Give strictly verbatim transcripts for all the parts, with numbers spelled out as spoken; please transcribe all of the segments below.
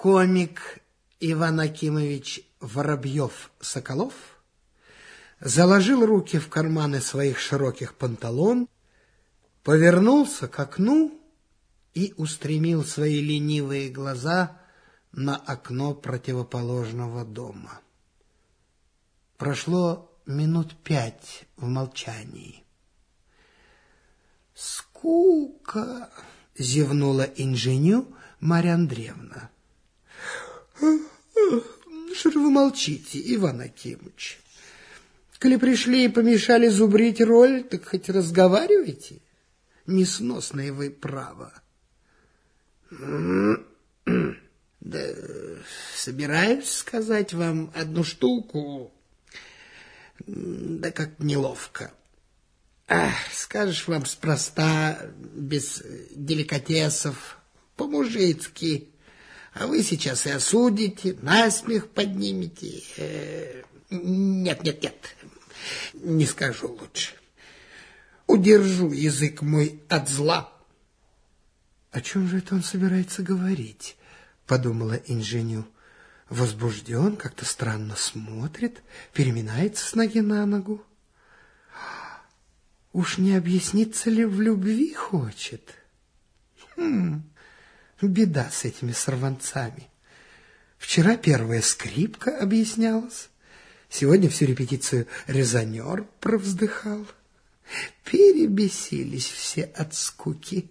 Комик Иван Акимович Воробьев-Соколов заложил руки в карманы своих широких панталон, повернулся к окну и устремил свои ленивые глаза на окно противоположного дома. Прошло минут пять в молчании. «Скука!» — зевнула инженю Марья Андреевна. «Что же вы молчите, Иван Акимович? Коли пришли и помешали зубрить роль, так хоть разговаривайте. Несносное вы право». «Да собираюсь сказать вам одну штуку, да как неловко. Ах, скажешь вам спроста, без деликатесов, по-мужицки, а вы сейчас и осудите, насмех поднимете. Э, нет, нет, нет, не скажу лучше. Удержу язык мой от зла». «О чем же это он собирается говорить?» — подумала инженю. Возбужден, как-то странно смотрит, переминается с ноги на ногу. Уж не объясниться ли в любви хочет? Хм, беда с этими сорванцами. Вчера первая скрипка объяснялась, сегодня всю репетицию резонер провздыхал. Перебесились все от скуки.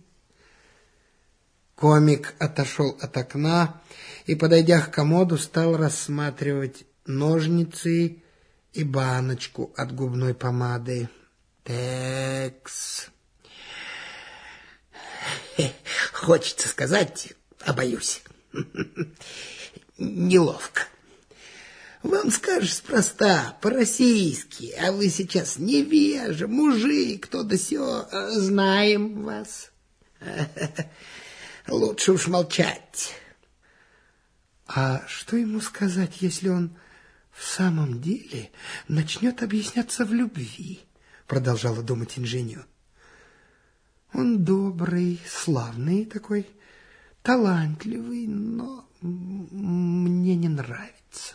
Комик отошел от окна и, подойдя к комоду, стал рассматривать ножницы и баночку от губной помады. Текс. Хочется сказать, а боюсь. Неловко. Вам скажешь спроста, по-российски, а вы сейчас невежа, мужик, то да сё, знаем вас. Лучше уж молчать. А что ему сказать, если он в самом деле начнет объясняться в любви? Продолжала думать инженю. Он добрый, славный такой, талантливый, но мне не нравится.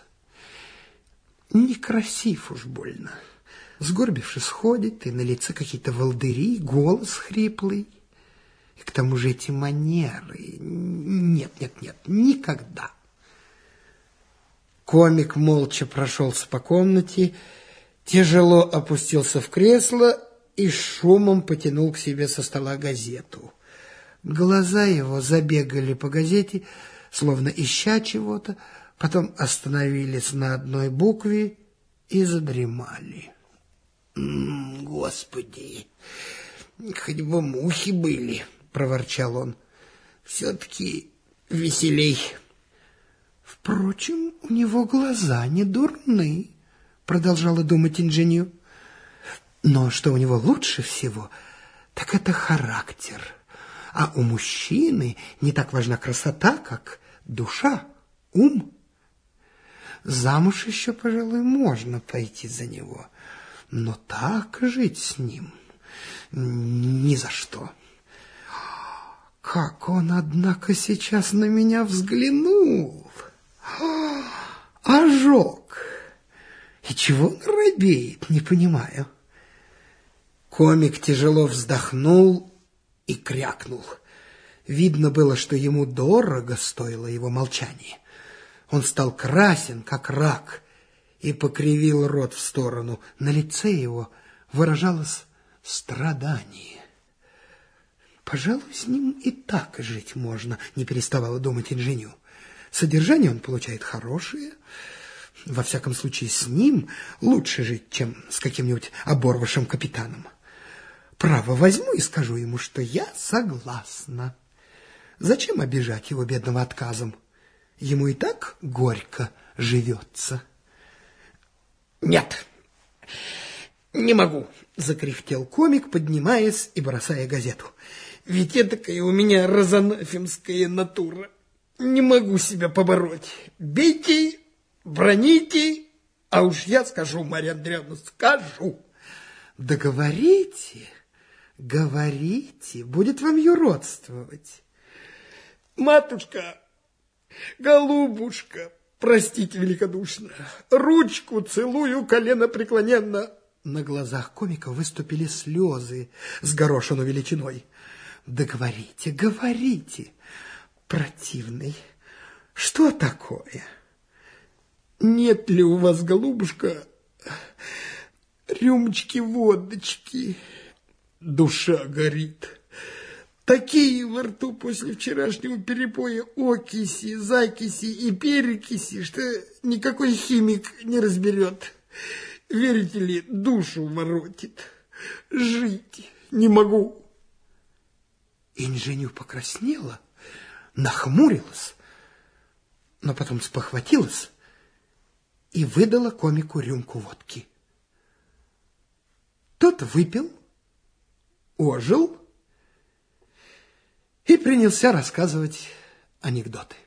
Некрасив уж больно. Сгорбившись ходит, и на лице какие-то волдыри, голос хриплый. И к тому же эти манеры. Нет, нет, нет, никогда. Комик молча прошелся по комнате, тяжело опустился в кресло и шумом потянул к себе со стола газету. Глаза его забегали по газете, словно ища чего-то, потом остановились на одной букве и задремали. «Господи, хоть бы мухи были!» — проворчал он. «Все-таки веселей». «Впрочем, у него глаза не дурны», — продолжала думать инженю. «Но что у него лучше всего, так это характер. А у мужчины не так важна красота, как душа, ум. Замуж еще, пожалуй, можно пойти за него, но так жить с ним ни за что. Как он, однако, сейчас на меня взглянул! Ожог! И чего он робеет, не понимаю». Комик тяжело вздохнул и крякнул. Видно было, что ему дорого стоило его молчание. Он стал красен, как рак, и покривил рот в сторону. На лице его выражалось страдание. «Пожалуй, с ним и так жить можно», — не переставала думать инженю. «Содержание он получает хорошее. Во всяком случае, с ним лучше жить, чем с каким-нибудь оборвавшим капитаном. Право, возьму и скажу ему, что я согласна. Зачем обижать его бедного отказом? Ему и так горько живется». «Нет, не могу», — закряхтел комик, поднимаясь и бросая газету. «Ведь этакая у меня розанафимская натура. Не могу себя побороть. Бейте, броните, а уж я скажу, Марья Андреевна, скажу». «Да говорите, говорите, будет вам юродствовать». «Матушка, Голубушка, простите великодушно, ручку целую коленопреклоненно. На глазах комика выступили слезы с горошину величиной. Да говорите, говорите, противный, что такое? Нет ли у вас, голубушка, рюмочки водочки? Душа горит. Такие во рту после вчерашнего перепоя окиси, закиси и перекиси, что никакой химик не разберет. Верите ли, душу воротит. Жить не могу. Инженю покраснела, нахмурилась, но потом спохватилась и выдала комику рюмку водки. Тот выпил, ожил и принялся рассказывать анекдоты.